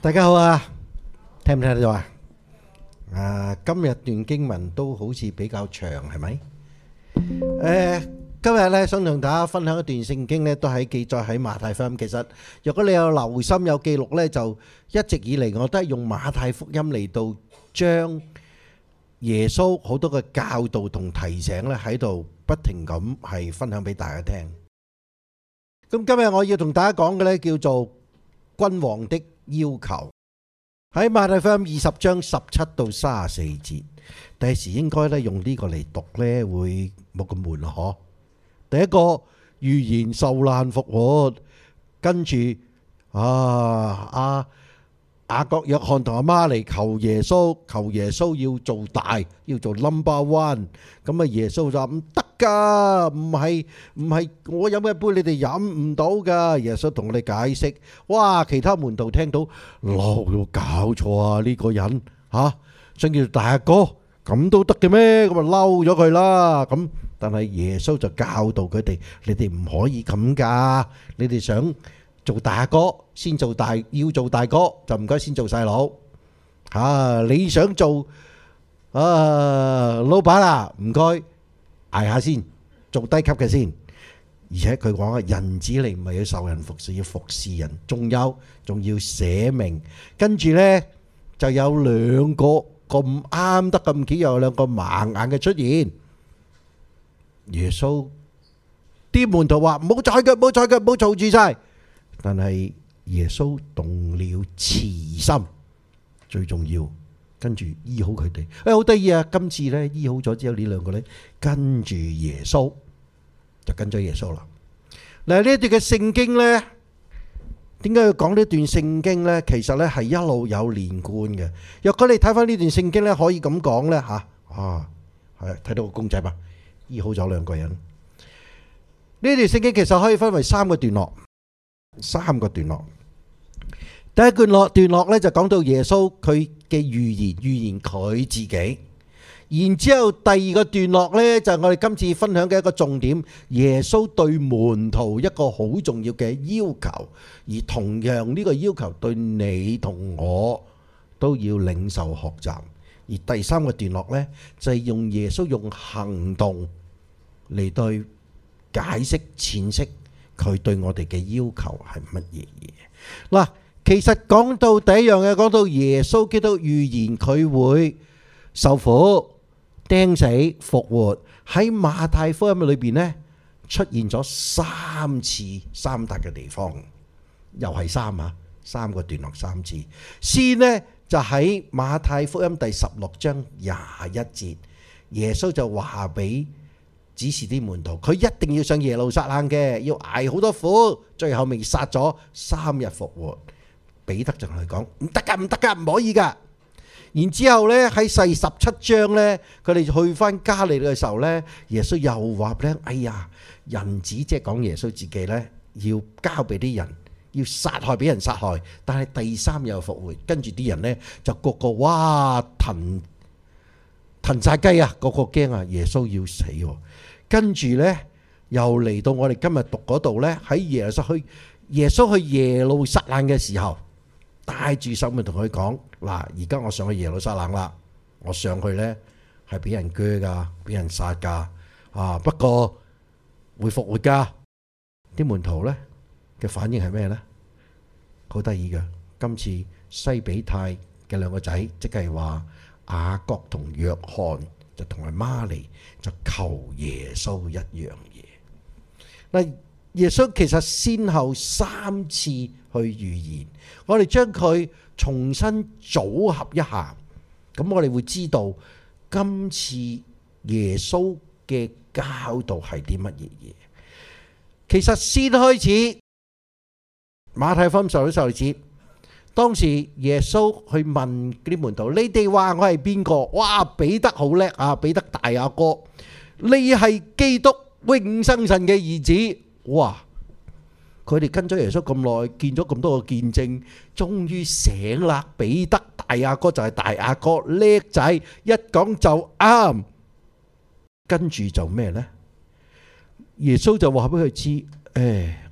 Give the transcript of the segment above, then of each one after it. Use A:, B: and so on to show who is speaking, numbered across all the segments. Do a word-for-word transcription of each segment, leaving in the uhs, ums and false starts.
A: 大家好啊，聽唔聽得到啊？啊，今日段經文都好似比較長，係咪？誒，今日咧想同大家分享一段聖經咧，都係記載喺馬太福音。其實，如果你有留心有記錄咧，就一直以嚟我都係用馬太福音嚟到將耶穌好多嘅教導同提醒咧喺度不停咁係分享俾大家聽。咁今日我要同大家講嘅咧叫做君王的要求，喺馬太福音二十章十七到三十四節，第時應該咧用呢個嚟讀咧會冇咁悶嗬。第一個預言受難復活，跟住啊阿雅各約翰同阿媽嚟求耶穌，求耶穌要做大，要做 number one。咁啊耶穌就話唔得噶，唔係唔係我飲嘅杯你哋飲唔到噶。耶穌同我哋解釋，哇！其他門徒聽到，嬲到搞錯啊！呢個人吓想叫大哥咁都得嘅咩？咁啊嬲咗佢啦。咁但係耶穌就教導佢哋，你哋唔可以咁噶，你哋想做大哥先做大，要做大哥就唔該先做細佬。啊，你想做啊老闆啊，唔該捱下先，做低級嘅先。而且佢講啊，人子嚟唔係要受人服侍，要服侍人，仲有仲要捨命。跟住呢就有兩個咁啱得咁巧，有兩個盲眼嘅出現。耶穌啲門徒話唔好睬佢，唔好睬佢，唔好嘈住晒。但係耶穌動了慈心，最重要，跟住醫好佢哋。誒，好得意啊！今次咧醫好咗之後，呢兩個咧跟住耶穌就跟咗耶穌啦。嗱，呢一段嘅聖經咧，點解要講呢段聖經咧？其實咧係一路有連貫嘅。若果你睇翻呢段聖經咧，可以咁講咧吓，啊，係睇到個公仔嘛，醫好咗兩個人。呢段聖經其實可以分為三個段落。三個段落，第一段落段落咧就講到耶穌佢嘅預言，預言佢自己。然之後第二個段落咧就係我哋今次分享嘅一個重點，耶穌對門徒一個好重要嘅要求，而同樣呢個要求對你同我都要領受學習。而第三個段落咧就係用耶穌用行動嚟對解釋闡釋佢對我哋嘅要求係乜嘢嘢？嗱，其實講到第一樣嘢，講到耶穌基督預言佢會受苦、釘死、復活，喺馬太福音裏邊呢出現咗三次三笪嘅地方，又係三啊，三個段落三次。先呢就喺馬太福音第十六章廿一節，耶穌就話俾指示啲門徒，佢一定要上耶路撒冷嘅，要捱好多苦，最後未殺咗三日復活。彼得就同佢講：唔得噶，唔得噶，唔可以噶。然之後咧喺第十七章咧，佢哋去翻加利利嘅時候咧，耶穌又話咧：哎呀，人子即係講耶穌自己咧，要交俾啲人，要殺害俾人殺害，但係第三日又復活。跟住啲人咧就個個哇騰騰晒雞啊，個個驚啊，耶穌要死喎。跟住呢，又嚟到我哋今日讀嗰度呢，喺耶穌去耶穌去耶路撒冷嘅時候，帶住手咪同佢講：嗱，而家我上去耶路撒冷啦，我上去呢係俾人鋸噶，俾人殺噶，啊，不過會復活噶。啲門徒呢嘅反應係咩呢？好得意嘅，今次西比泰嘅兩個仔，即係話雅各同約翰，就同阿媽嚟就求耶穌一樣嘢。嗱，耶穌其實先後三次去預言，我哋將佢重新組合一下，咁我哋會知道今次耶穌嘅教導係啲乜嘢嘢。其實先開始馬太福音十六章十節。當時耶穌去問啲門徒：你哋話我係邊個？哇！彼得好叻啊！彼得大阿哥，你係基督永生神嘅兒子。哇！佢哋跟咗耶穌咁耐，見咗咁多個見證，終於醒啦！彼得大阿哥就係大阿哥，叻仔，一講就啱。跟住就咩呢？耶穌就話俾佢知：誒，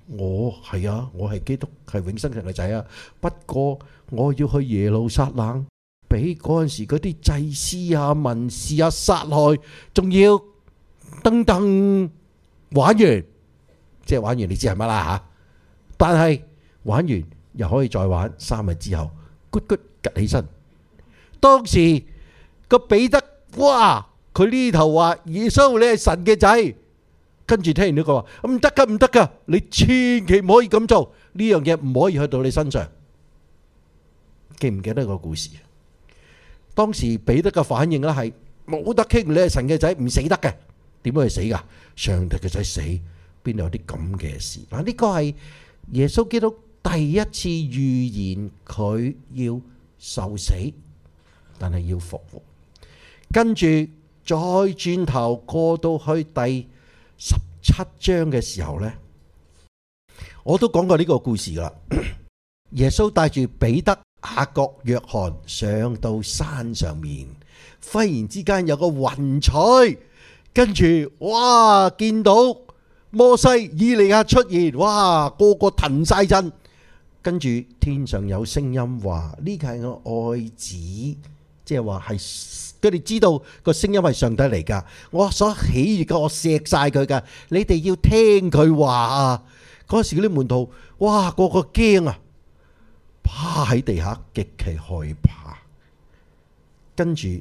A: 我係啊，我係基督，係永生神嘅仔啊。不過我要去耶路撒冷，俾嗰陣時嗰啲祭司啊、文士啊殺害，仲要等等玩完，即係玩完，你知係乜啦吓？但係玩完又可以再玩，三日之後，咕咕趌起身。當時個彼得，哇！佢呢頭話耶穌你係神嘅仔。跟住聽完呢個話唔得噶，唔得噶，你千祈唔可以咁做，呢樣嘢唔可以去到你身上。記唔記得個故事？當時彼得嘅反應咧係冇得傾，你係神嘅仔唔死得嘅，點會死噶？上帝嘅仔死，邊度有啲咁嘅事？嗱，呢個係耶穌基督第一次預言佢要受死，但係要復活。跟住再轉頭過到去第十七章嘅時候呢，我都講過呢個故事噶啦。耶穌帶住彼得、雅各、約翰上到山上面，忽然之間有個雲彩，跟住哇見到摩西、以利亞出現，哇個個騰晒震，跟住天上有聲音話呢個係我愛子，即係話係。佢哋知道個聲音係上帝嚟噶，我所喜悅嘅，我錫晒佢噶，你哋要聽佢話啊！嗰時嗰啲門徒，哇，個個驚啊，趴喺地下，極其害怕。跟住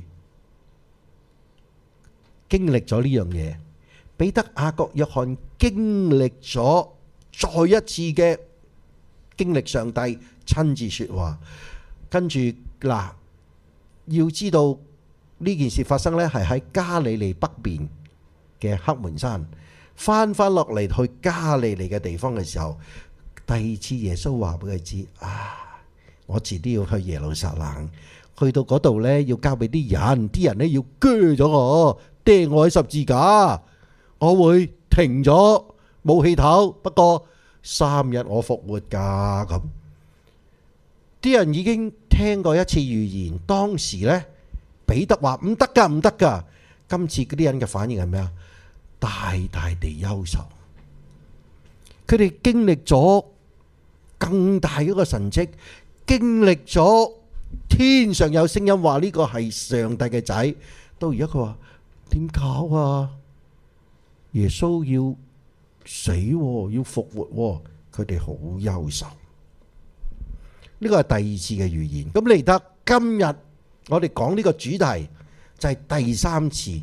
A: 經歷咗呢樣嘢，彼得、雅各、約翰經歷咗再一次嘅經歷上帝親自說話。跟住嗱，要知道。呢件事發生呢，係喺加利利北邊嘅黑門山，翻翻落嚟去加利利嘅地方嘅時候，第二次耶穌話俾佢知：啊，我遲啲要去耶路撒冷，去到嗰度呢，要交俾啲人，啲人呢要鋸咗我，釘我喺十字架，我會停咗冇氣頭，不過三日我復活噶。咁啲人已經聽過一次預言，當時呢。彼得話唔得噶，唔得噶。今次嗰啲人嘅反應係咩啊？大大地憂愁。佢哋經歷咗更大嗰個神蹟，經歷咗天上有聲音話呢個係上帝嘅仔。到而家佢話點搞啊？耶穌要死，要復活，佢哋好憂愁。呢個係第二次嘅預言。咁嚟得今日。我哋講呢個主題就係第三次，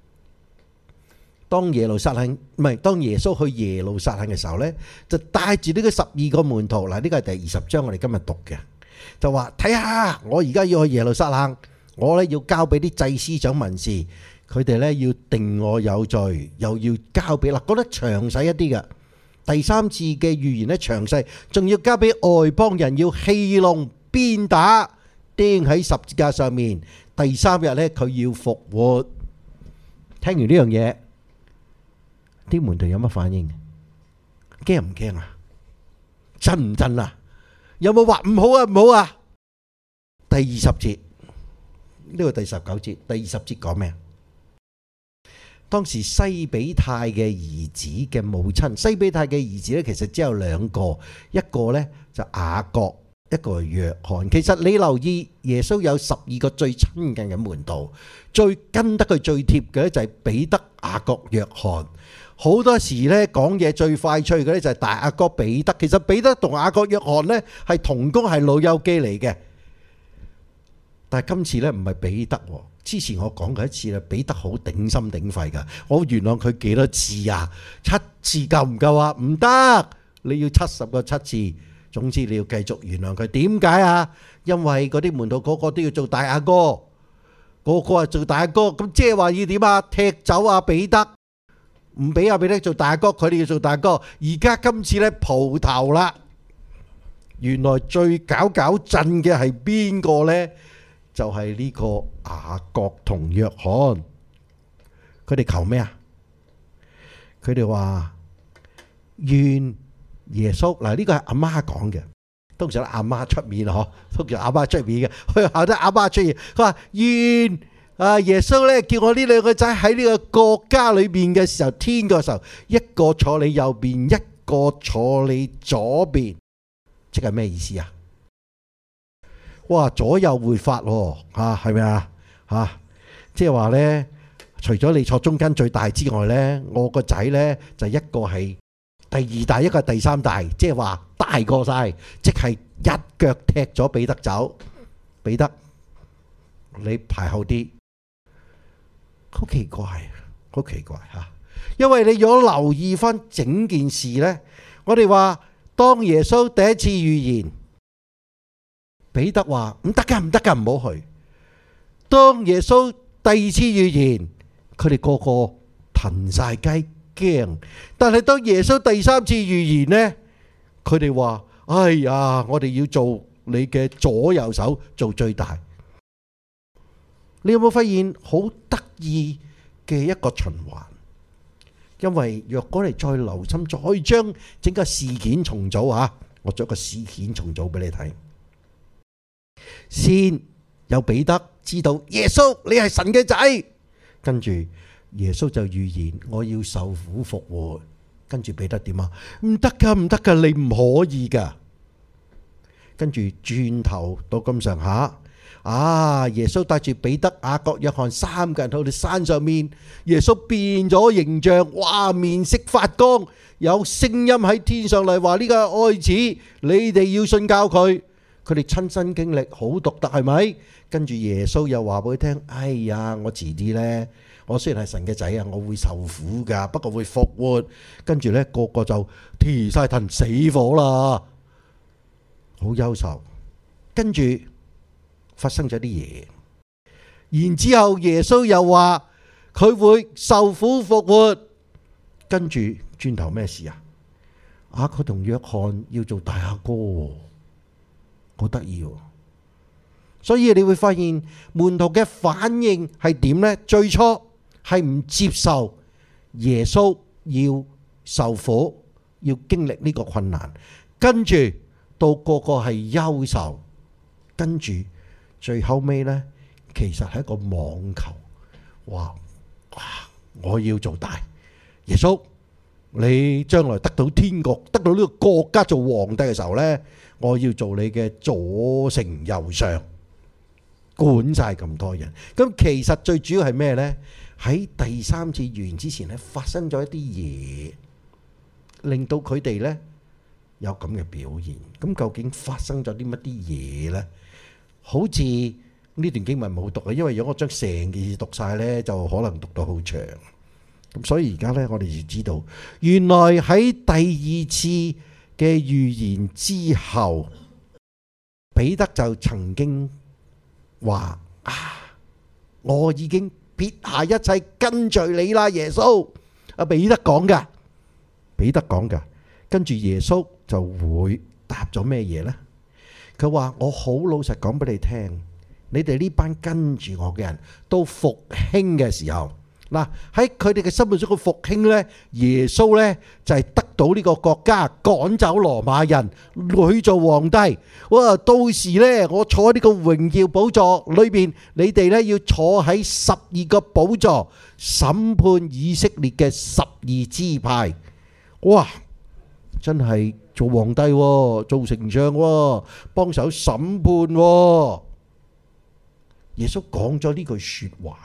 A: 當耶路撒冷唔係當耶穌去耶路撒冷嘅時候呢，就帶住呢個十二個門徒。嗱，呢個係第二十章我哋今日讀嘅，就話睇下我而家要去耶路撒冷，我呢要交俾啲祭司長文士，佢哋呢要定我有罪，又要交俾嗱，講得詳細一啲嘅。第三次嘅預言呢詳細，仲要交俾外邦人，要戲弄、鞭打。釘喺十字架上面，第三日呢，佢要復活。聽完呢樣嘢，啲門徒有乜反應？驚唔驚啊？震唔震啊？有冇話唔好啊？唔好啊？第二十節，呢個第十九節，第二十節講咩啊？當時西比泰嘅兒子嘅母親，西比泰嘅兒子呢，其實只有兩個，一個呢就雅各。一個係約翰。其實你留意耶穌有十二個最親近嘅門徒，最跟得佢最貼嘅咧就係彼得、雅各、約翰。好多時咧講嘢最快脆嘅咧就係大阿哥彼得。其實彼得同雅各、約翰咧係同工，係老友記嚟嘅。但係今次咧唔係彼得，之前我講過一次啦，彼得好頂心頂肺噶，我原諒佢幾多次啊？七次夠唔夠啊？唔得，你要七十個七次。總之你要繼續原諒佢，點解啊？因為嗰啲門徒個個都要做大阿哥，個個係做大阿哥，咁即係話要點啊？踢走阿彼得，唔俾阿彼得做大阿哥，佢哋要做大阿哥。而家今次咧蒲頭啦，原來最搞搞震嘅係邊個呢？就係呢個雅各同約翰，佢哋求咩啊？佢哋話願耶穌，嗱，呢個係阿媽講嘅，通常阿媽出面嗬，通常阿媽出面嘅，佢後得阿媽出現，佢話願啊耶穌咧叫我呢兩個仔喺呢個國家裏邊嘅時候，天嘅時候，一個坐你右邊，一個坐你左邊，即係咩意思啊？哇，左右會發喎，嚇係咪啊？嚇，即係話呢，除咗你坐中間最大之外呢，我個仔呢就一個係第二大，一個係第三大，即係話大過晒，即係一腳踢咗彼得走。彼得，你排後啲，好奇怪，好奇怪嚇！因為你如果留意翻整件事呢，我哋話當耶穌第一次預言，彼得話唔得噶，唔得噶，唔好去。當耶穌第二次預言，佢哋個個騰晒雞驚。但係當耶穌第三次預言呢，佢哋話：哎呀，我哋要做你嘅左右手，做最大。你有冇發現好得意嘅一個循環？因為若果你再留心，再將整個事件重組啊，我做一個事件重組俾你睇。先有彼得知道耶穌你係神嘅仔，跟住耶穌就預言我要受苦復活。跟住彼得點啊？唔得噶，唔得噶，你唔可以噶。跟住轉頭到咁上下。啊！耶穌帶住彼得、雅各、約翰三個人去到山上面，耶穌變咗形象，哇！面色發光，有聲音喺天上嚟話：呢個愛子，你哋要信教佢。佢哋親身經歷，好獨特係咪？跟住耶穌又話俾佢聽：哎呀，我遲啲呢，我雖然係神嘅仔啊，我會受苦噶，不過會復活。跟住呢，個個就提晒騰死火啦，好憂愁。跟住。發生咗啲嘢，然之後耶穌又話佢會受苦復活，跟住轉頭咩事啊？啊，佢同約翰要做大阿哥，好得意喎！所以你會發現門徒嘅反應係點呢？最初係唔接受耶穌要受苦，要經歷呢個困難，跟住到個個係憂愁，跟住。最後尾呢，其實係一個網球，哇！我要做大，耶穌，你將來得到天國，得到呢個國家做皇帝嘅時候呢，我要做你嘅左丞右相，管晒咁多人。咁其實最主要係咩呢？喺第三次預言之前呢，發生咗一啲嘢，令到佢哋呢有咁嘅表現。咁究竟發生咗啲乜啲嘢呢？好似呢段經文冇讀啊，因為如果我將成件事讀晒呢，就可能讀到好長。咁所以而家呢，我哋就知道，原來喺第二次嘅預言之後，彼得就曾經話：啊，我已經撇下一切跟隨你啦，耶穌。阿彼得講噶，彼得講噶，跟住耶穌就會答咗咩嘢呢？佢話：我好老實講俾你聽，你哋呢班跟住我嘅人到復興嘅時候，嗱，喺佢哋嘅心目中嘅復興呢，耶穌呢就係得到呢個國家，趕走羅馬人，去做皇帝。哇！到時呢，我坐喺呢個榮耀寶座裏邊，你哋呢要坐喺十二個寶座，審判以色列嘅十二支派。哇！真係做皇帝喎，做丞相喎，幫手審判喎。耶穌講咗呢句說話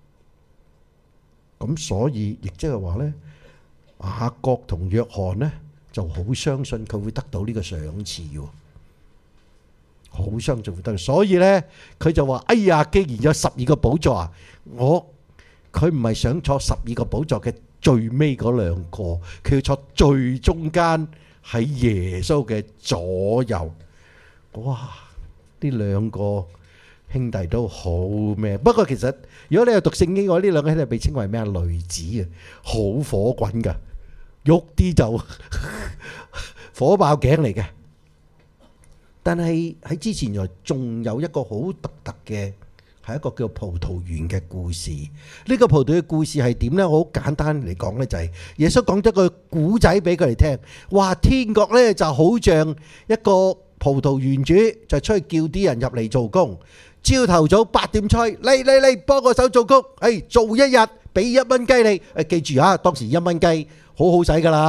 A: 嘅，咁所以亦即係話呢，雅各同約翰呢就好相信佢會得到呢個賞賜嘅，好相信會得。所以呢，佢就話：哎呀，既然有十二個寶座啊，我佢唔係想坐十二個寶座嘅最尾嗰兩個，佢要坐最中間喺耶穌嘅左右。哇！呢兩個兄弟都好咩？不過其實如果你有讀聖經嘅話，呢兩個兄弟被稱為咩啊？雷子啊，好火滾噶，喐啲就火爆頸嚟嘅。但係喺之前又仲有一個好獨特嘅。係一個叫葡萄園嘅故事。呢個葡萄嘅故事係點呢？我好簡單嚟講呢，就係耶穌講咗個古仔俾佢哋聽。話天國呢就好像一個葡萄園主，就出去叫啲人入嚟做工。朝頭早八點吹，嚟嚟嚟，幫個手做工。誒，做一日俾一蚊雞你。誒，記住啊，當時一蚊雞好好使噶啦，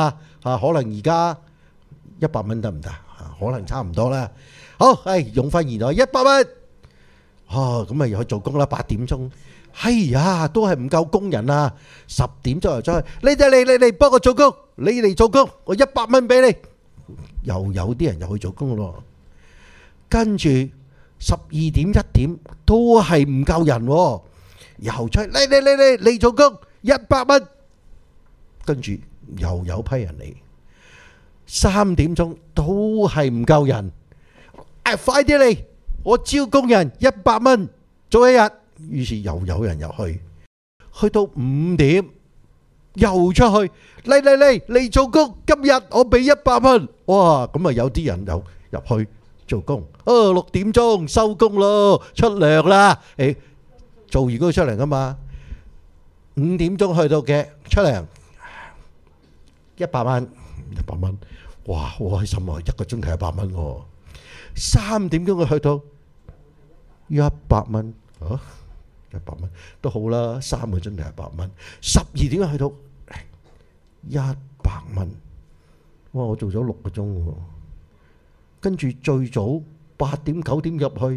A: 啊，可能而家一百蚊得唔得？啊，可能差唔多啦。好，誒用翻現代一百蚊，哦咁啊又去做工啦。八點鐘，哎呀都係唔夠工人啊！十點鐘又再去，你哋嚟嚟嚟幫我做工，你嚟做工，我一百蚊俾你。又有啲人又去做工咯。跟住十二點一點都係唔夠人，又出嚟嚟嚟嚟嚟做工一百蚊。跟住又有批人嚟，三點鐘都係唔夠人。誒，快啲嚟！我招工人一百蚊做一日。於是又有人入去，去到五點又出去，嚟嚟嚟嚟做工。今日我俾一百蚊。哇！咁啊有啲人又入去做工。哦，六點鐘收工咯，出糧啦。誒，做完嗰個出糧噶嘛。五點鐘去到嘅出糧一百蚊，一百蚊。哇，好開心啊！一個鐘頭一百蚊喎。三點鐘佢去到一百蚊，啊，一百蚊都好啦，三個鐘頭一百蚊。十二點去到一百蚊，哇！我做咗六個鐘喎。跟住最早八點九點入去，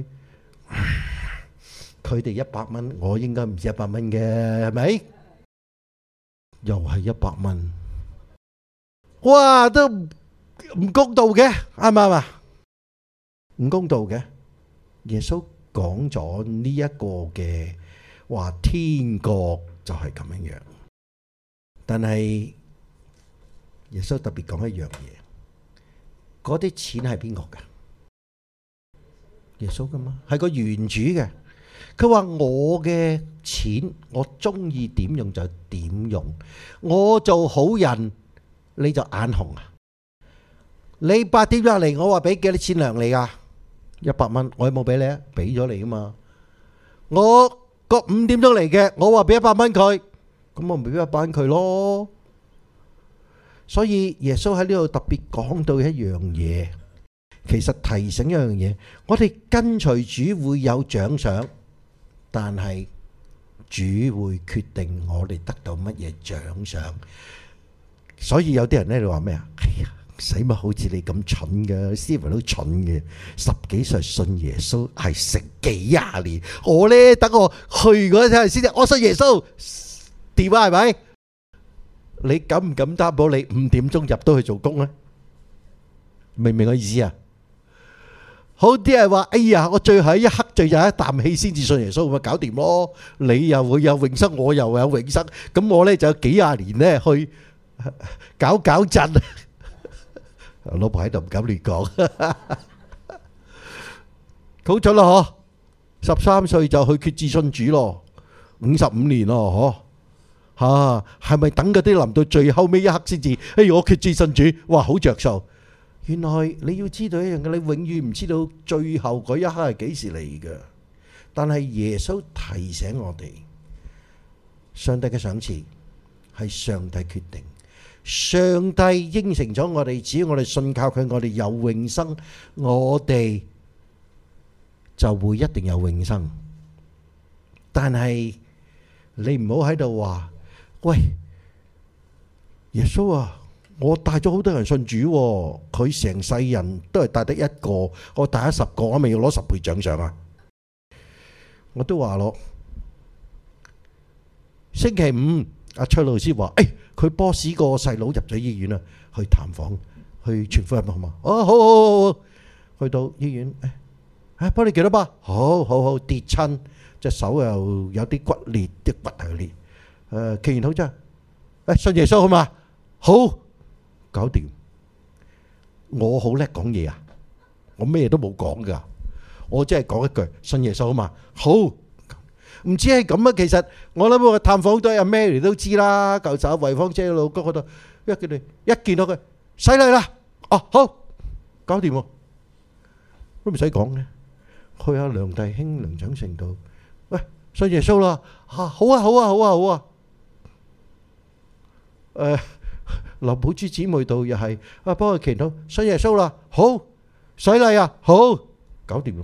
A: 佢哋一百蚊，我應該唔止一百蚊嘅，係咪？又係一百蚊，哇！都唔公道嘅，啱唔啱啊？唔公道嘅。耶穌講咗呢一個嘅話，天國就係咁樣樣。但係耶穌特別講一樣嘢，嗰啲錢係邊個㗎？耶穌㗎嘛，係個原主嘅。佢話我嘅錢，我中意點用就點用。我做好人，你就眼紅啊？你八點入嚟，我話俾幾多錢糧你㗎？一百蚊，我有冇俾你啊？俾咗你噶嘛。我個五點鐘嚟嘅，我話俾一百蚊佢，咁我咪俾一百蚊佢咯。所以耶穌喺呢度特別講到一樣嘢，其實提醒一樣嘢，我哋跟隨主會有獎賞，但係主會決定我哋得到乜嘢獎賞。所以有啲人咧，你話咩啊？哎呀！使乜好似你咁蠢嘅？Stephen都蠢嘅，十幾歲信耶穌係成幾廿年。我呢，等我去嗰陣先至，我信耶穌掂啊，係咪？你敢唔敢擔保你五點鐘入到去做工咧？明唔明我意思啊？好啲人話：哎呀，我最後一刻最後一啖氣先至信耶穌，咪搞掂咯。你又會有永生，我又有永生，咁我呢就有幾廿年呢去搞搞震。老婆喺度唔敢亂講，好咗啦嗬！十三歲就去決志信主咯，五十五年咯嗬吓，係咪等嗰啲臨到最後尾一刻先至？哎，我決志信主，哇，好着數！原來你要知道一樣嘅，你永遠唔知道最後嗰一刻係幾時嚟嘅。但係耶穌提醒我哋，上帝嘅賞賜係上帝決定。上帝應承咗我哋，只要我哋信靠佢，我哋有永生，我哋就會一定有永生。但係你唔好喺度話，喂，耶穌啊，我帶咗好多人信主，佢成世人都係帶得一個，我帶咗十個，我咪要攞十倍獎賞啊！我都話咯，星期五阿崔老師話，誒。佢 boss 個細佬入咗醫院啦，去探訪，去傳福音好嘛？哦，好好好好，去到醫院，誒，誒，幫你幾多巴？好好好，跌親隻手又有啲骨裂，啲骨頭裂。誒，祈完好啫，誒，信耶穌好嘛？好，搞掂。我好叻講嘢啊！我咩都冇講噶，我只係講一句信耶穌好嘛？好。唔知係咁啊！其實我諗我探訪隊阿 Mary 都知啦，舊時阿惠芳姐老公嗰度，一見你一見到佢洗禮啦，哦好，搞掂喎，都唔使講嘅。去阿梁弟兄、梁長成度，喂，信耶穌啦，嚇好啊好啊好啊好啊！誒，劉寶珠姊妹度又係啊，幫佢祈禱，信耶穌啦，好，洗禮啊，好，搞掂咯。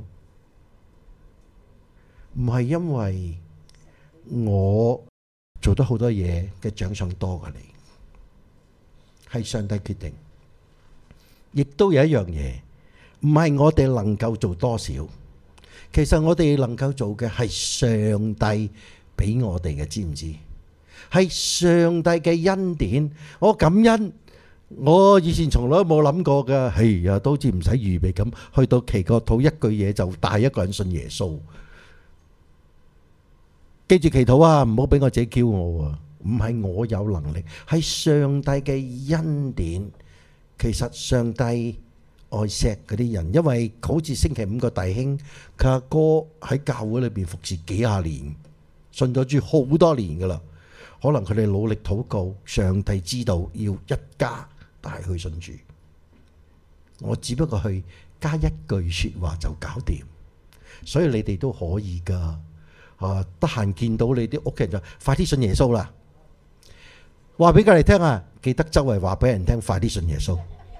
A: 唔係因為我做得好多嘢嘅獎賞多過你， 係上帝決定，亦都有一樣嘢，唔係我哋能夠做多少。其實我哋能夠做嘅係上帝俾我哋嘅，知唔知？係上帝嘅恩典。我感恩，我以前從來都冇諗過㗎。係呀，都好似唔使預備咁，去到祈個禱一句嘢就帶一個人信耶穌。記住祈禱啊，唔好俾我自己驕傲啊！唔係我有能力，係上帝嘅恩典。其實上帝愛錫嗰啲人，因為好似星期五個弟兄，佢阿哥喺教會裏邊服侍幾廿年，信咗主好多年噶啦。可能佢哋努力禱告，上帝知道要一家帶去信主。我只不過去加一句說話就搞掂，所以你哋都可以噶。啊，得閒見到你啲屋企人就快啲信耶穌啦。話俾佢哋聽啊，記得周圍話俾人聽，快啲信耶穌。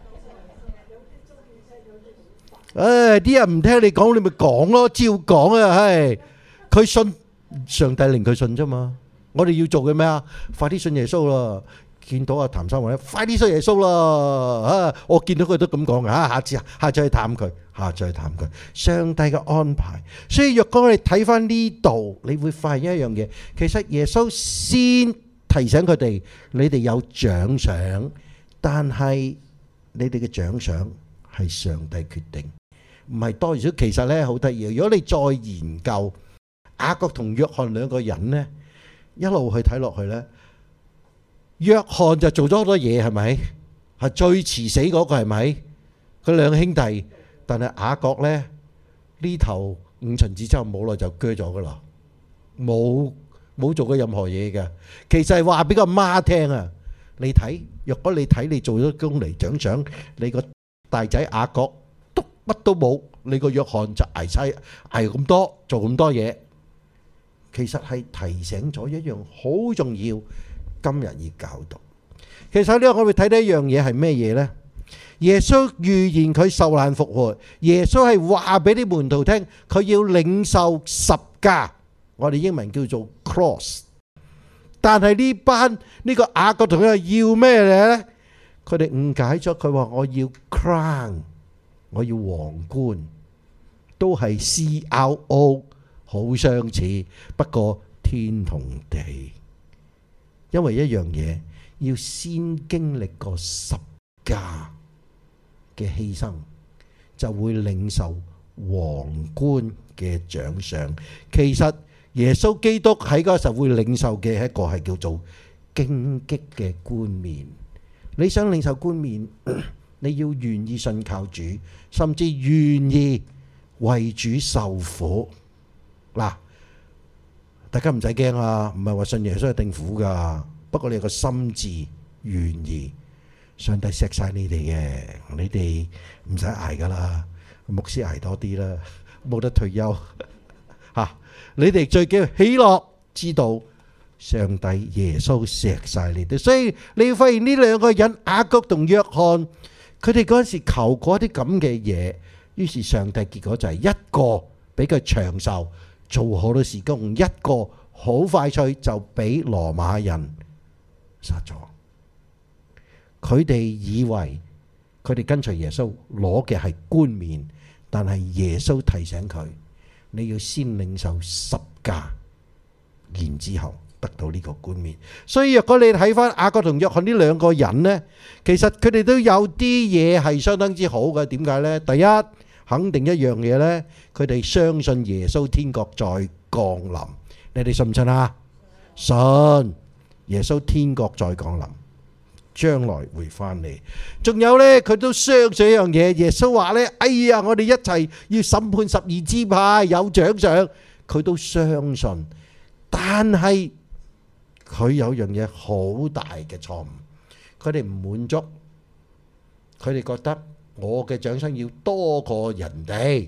A: 唉，啲人唔聽你講，你咪講咯，照講啊！唉，佢信上帝令佢信啫嘛。我哋要做嘅咩啊？快啲信耶穌啦！見到阿譚生話咧，快啲信耶穌啦！啊，我見到佢都咁講嘅嚇，下次下次去探佢，下次去探佢。上帝嘅安排，所以若果我哋睇翻呢度，你會發現一樣嘢，其實耶穌先提醒佢哋，你哋有獎賞，但係你哋嘅獎賞係上帝決定。唔係多少，其實咧好得意。如果你再研究雅各同約翰兩個人咧，一路去睇落去咧，約翰就做咗好多嘢，係咪？係最遲死嗰個係咪？佢兩兄弟，但係雅各咧呢頭五旬節之後冇耐就鋸咗噶啦，冇冇做過任何嘢嘅。其實係話俾個媽聽啊，你睇，若果你睇你做咗工嚟獎賞你個大仔雅各。乜都冇，你個約翰就捱晒捱咁多，做咁多嘢，其實係提醒咗一樣好重要，今日要教導。其實呢，我哋睇到一樣嘢係咩嘢呢？耶穌預言佢受難復活，耶穌係話俾啲門徒聽，佢要領受十架，我哋英文叫做 cross。但係呢班呢個雅各同佢要咩嘢呢？佢哋誤解咗，佢話我要 crown。我要皇冠，都係 C R O， 好相似，不過天同地。因為一樣嘢，要先經歷過十架嘅犧牲，就會領受皇冠嘅獎賞。其實耶穌基督喺嗰時候會領受嘅一個係叫做荊棘嘅冠冕。你想領受冠冕？你要願意信靠主，甚至願意為主受苦。嗱，大家唔使驚啊，唔係話信耶穌一定苦噶。不過你有個心志願意，上帝錫晒你哋嘅，你哋唔使捱噶啦，牧師捱多啲啦，冇得退休嚇。你哋最緊要喜樂，知道上帝耶穌錫晒你哋。所以你要發現呢兩個人雅各同約翰。佢哋嗰陣時求過啲咁嘅嘢，於是上帝結果就係一個俾佢長壽，做好多事工；一個好快脆就俾羅馬人殺咗。佢哋以為佢哋跟隨耶穌攞嘅係冠冕，但係耶穌提醒佢，你要先領受十架，然之後得到呢個冠冕。所以若果你睇翻雅各同約翰呢兩個人呢，其實佢哋都有啲嘢係相當之好嘅。點解呢？第一，肯定一樣嘢呢，佢哋相信耶穌天國再降臨。你哋信唔信啊？信耶穌天國再降臨，將來會翻嚟。仲有呢，佢都相信一樣嘢。耶穌話呢，哎呀，我哋一齊要審判十二支派，有獎賞。佢都相信，但係佢有樣嘢好大嘅錯誤，佢哋唔滿足，佢哋覺得我嘅獎賞要多過人哋，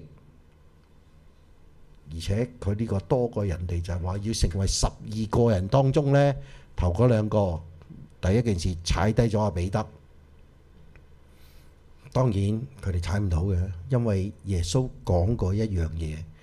A: 而且佢呢個多過人哋就係話要成為十二個人當中呢，頭嗰兩個，第一件事踩低咗阿彼得。當然佢哋踩唔到嘅，因為耶穌講過一樣嘢，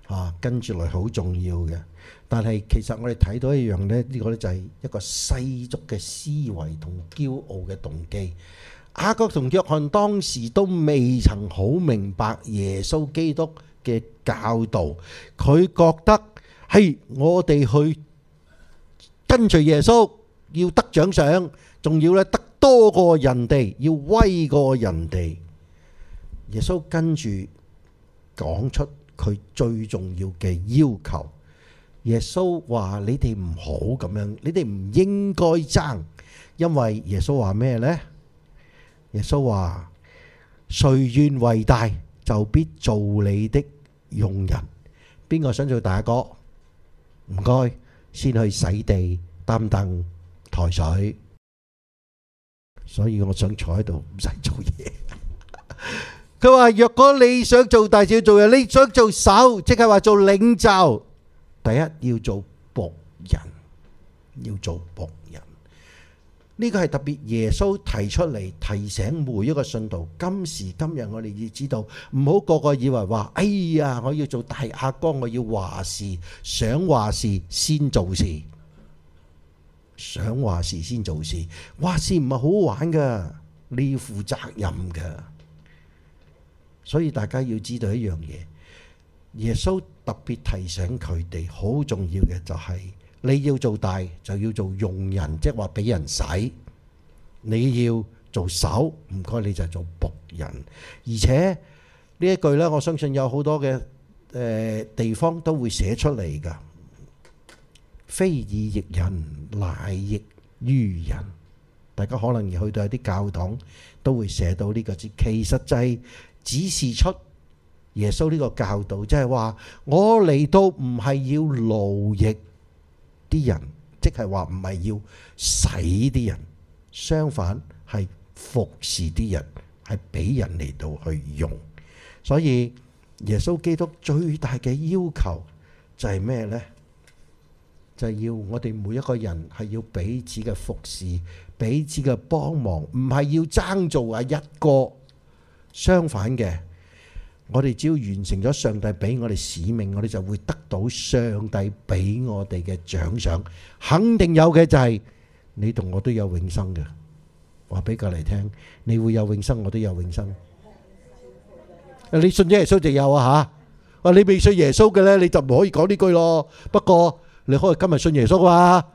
A: 啊，跟住嚟好重要嘅。但係其實我哋睇到一樣咧，呢個咧就係一個世俗嘅思維同驕傲嘅動機。雅各同約翰當時都未曾好明白耶穌基督嘅教導，佢覺得係我哋去跟隨耶穌要得獎賞，仲要咧得多過人哋，要威過人哋。耶穌跟住講出佢最重要嘅要求。耶穌話：你哋唔好咁樣，你哋唔應該爭，因為耶穌話咩呢？耶穌話：誰願為大，就必做你的用人。邊個想做大哥？唔該，先去洗地、擔凳、抬水。所以我想坐喺度唔使做嘢。佢話：若果你想做大就要做人，你想做首，即係話做領袖。第一要做僕人，要做僕人。呢個係特別耶穌提出嚟提醒每一個信徒。今時今日我哋要知道，唔好個個以為話：哎呀，我要做大阿哥，我要話事，想話事先做事，想話事先做事，話事唔係好玩噶，你要負責任噶。所以大家要知道一樣嘢，耶穌特別提醒佢哋，好重要嘅就係你要做大就要做用人，即係話俾人使。你要做首，唔該你就做僕人。而且呢一句呢，我相信有好多嘅誒地方都會寫出嚟噶。非以役人，乃役於人。大家可能去到一啲教堂都會寫到呢個字，其實就係指示出耶穌呢個教導，即係話我嚟到唔係要勞役啲人，即係話唔係要使啲人，相反係服侍啲人，係俾人嚟到去用。所以耶穌基督最大嘅要求就係咩呢？就係要我哋每一個人係要彼此嘅服侍，彼此嘅幫忙，唔係要爭做啊一個。相反嘅，我哋只要完成咗上帝俾我哋使命，我哋就會得到上帝俾我哋嘅獎賞。肯定有嘅就係你同我都有永生嘅。話俾佢嚟聽，你會有永生，我都有永生。你信咗耶穌就有啊吓。啊，你未信耶穌嘅咧，你就唔可以講呢句咯。不過你可以今日信耶穌啊。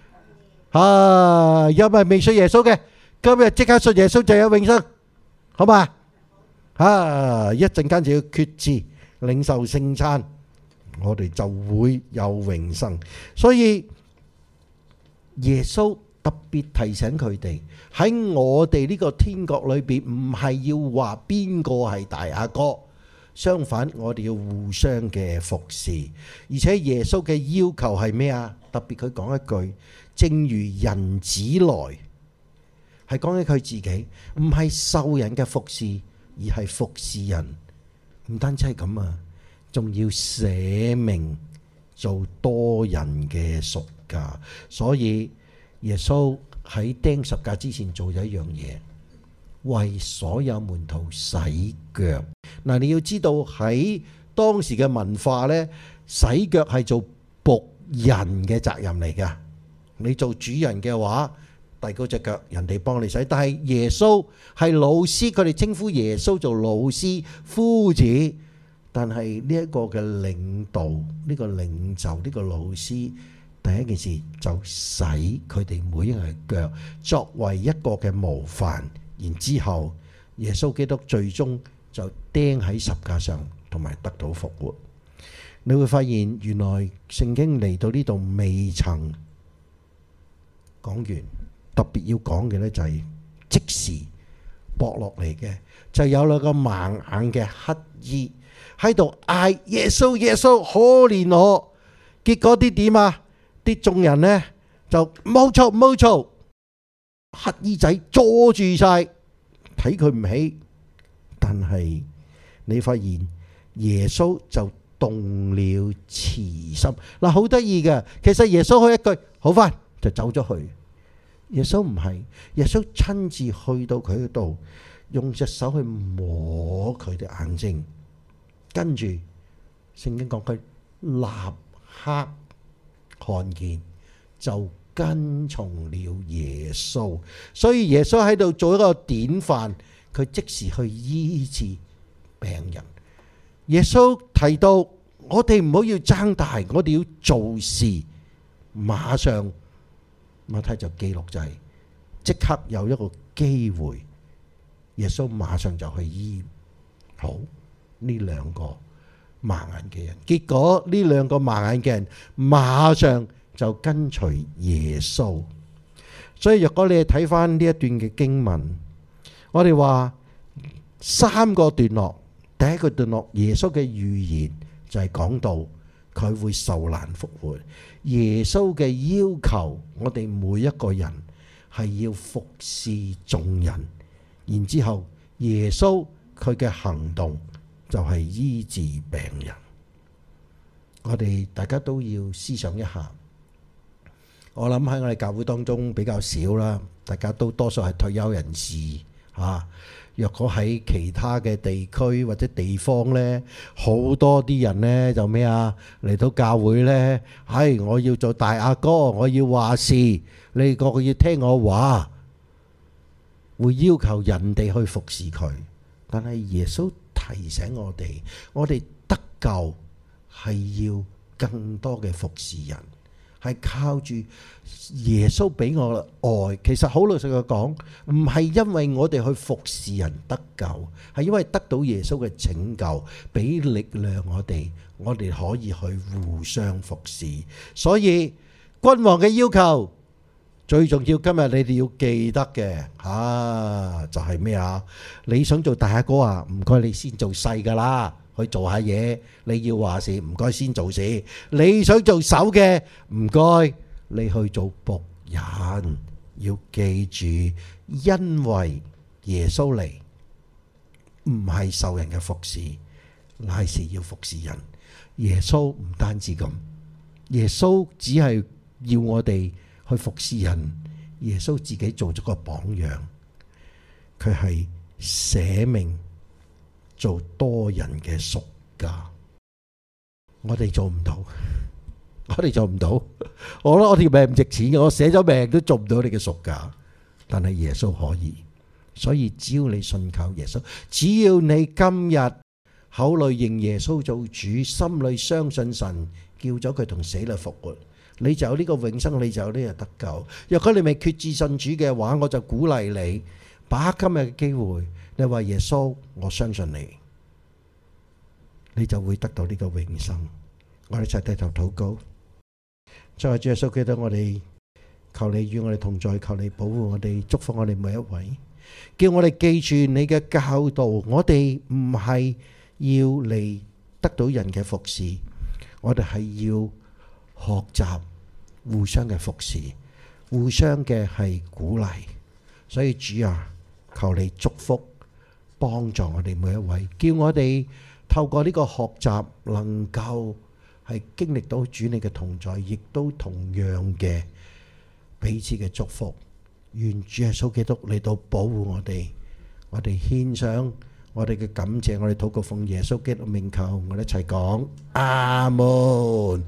A: 啊，因為未信耶穌嘅，今日即刻信耶穌就有永生，好嘛？啊！一陣間就要決志領受聖餐，我哋就會有永生。所以耶穌特別提醒佢哋喺我哋呢個天國裏邊，唔係要話邊個係大阿哥，相反我哋要互相嘅服侍。而且耶穌嘅要求係咩啊？特別佢講一句，正如人子來，係講起佢自己，唔係受人嘅服侍，而係服侍人。唔單止係咁啊，仲要捨命做多人嘅贖價。所以耶穌喺釘十架之前做咗一樣嘢，為所有門徒洗腳。嗱，你要知道喺當時嘅文化呢，洗腳係做僕人嘅責任嚟噶。你做主人嘅話，遞高隻腳，人哋幫你洗。但係耶穌係老師，佢哋稱呼耶穌做老師、夫子。但係呢一個嘅領導、呢個領袖、呢個老師，第一件事就洗佢哋每一個人嘅腳，作為一個嘅模範。然之後，耶穌基督最終就釘喺十架上，同埋得到復活。你會發現，原來聖經嚟到呢度未曾講完。特別要講嘅呢，就係即時駁落嚟嘅，就有兩個盲眼嘅乞兒喺度嗌耶穌耶穌可憐我。結果啲點啊？啲眾人呢就冇嘈冇嘈，乞兒仔捉住晒，睇佢唔起。但係你發現耶穌就動了慈心。嗱，好得意嘅，其實耶穌開一句好返就走咗去。耶穌唔係，耶穌親自去到佢嗰度，用隻手去摸佢哋眼睛，跟住聖經講佢立刻看見，就跟從了耶穌。所以耶穌喺度做一個典範，佢即時去醫治病人。耶穌提到我哋唔好要爭大，我哋要做事。馬上馬太就記錄就係即刻有一個機會，耶穌馬上就去醫好呢兩個盲眼嘅人。結果呢兩個盲眼嘅人馬上就跟隨耶穌。所以若果你睇翻呢一段嘅經文，我哋話三個段落。第一個段落，耶穌嘅預言就係講到佢會受難復活。耶穌嘅要求，我哋每一個人係要服侍眾人。然之後耶穌佢嘅行動就係醫治病人。我哋大家都要思想一下。我諗喺我哋教會當中比較少啦，大家都多數係退休人士嚇。若果喺其他嘅地區或者地方呢，好多啲人呢就咩啊，嚟到教會呢，係我要做大阿哥，我要話事，你個個要聽我話，會要求人哋去服侍佢。但係耶穌提醒我哋，我哋得救係要更多嘅服侍人，係靠住耶穌俾我嘅愛。其實好老實嘅講，唔係因為我哋去服侍人得救，係因為得到耶穌嘅拯救，俾力量我哋，我哋可以去互相服侍。所以君王嘅要求最重要，今日你哋要記得嘅啊，就係咩啊？你想做大阿哥啊？唔該，你先做細噶啦。去做下嘢，你要話事，唔該先做事。你想做首嘅，唔該你去做僕人。要記住，因為耶穌嚟唔係受人嘅服侍，乃是要服侍人。耶穌唔單止咁，耶穌只係要我哋去服侍人。耶穌自己做咗個榜樣，佢係捨命做多人嘅贖價。我哋做唔到，我哋做唔到。我覺得我條命唔值錢嘅，我捨咗命都做唔到你嘅贖價。但係耶穌可以，所以只要你信靠耶穌，只要你今日口裏認耶穌做主，心裏相信神叫咗佢同死裏復活，你就有呢個永生，你就有呢個得救。若果你未決志信主嘅話，我就鼓勵你把握今日嘅機會。你話耶穌，我相信你，你就會得到呢個永生。我哋一齊低頭禱告。再係主耶穌基督，我哋求你與我哋同在，求你保護我哋，祝福我哋每一位，叫我哋記住你嘅教導。我哋唔係要嚟得到人嘅服侍，我哋係要學習互相嘅服侍，互相嘅係鼓勵。所以主啊，求你祝福幫助我哋每一位，叫我哋透過呢個學習能夠係經歷到主你嘅同在，亦都同樣嘅彼此嘅祝福。願主耶穌基督嚟到保護我哋，我哋獻上我哋嘅感謝，我哋禱告奉耶穌基督名求，我哋一齊講阿門。